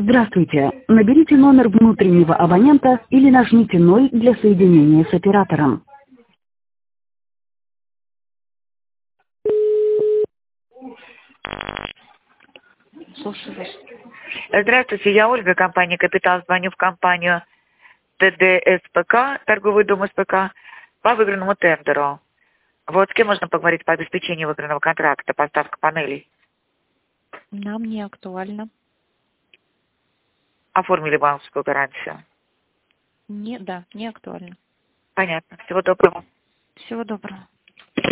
Здравствуйте. Наберите номер внутреннего абонента или нажмите 0 для соединения с оператором. Слушаю вас. Здравствуйте, я Ольга, компания «Капитал». Звоню в компанию ТДСПК, торговый дом СПК, по выигранному тендеру. Вот с кем можно поговорить по обеспечению выигранного контракта, поставка панелей? Нам не актуально. Оформили банковскую гарантию? Не, да, не актуально. Понятно. Всего доброго. Всего доброго.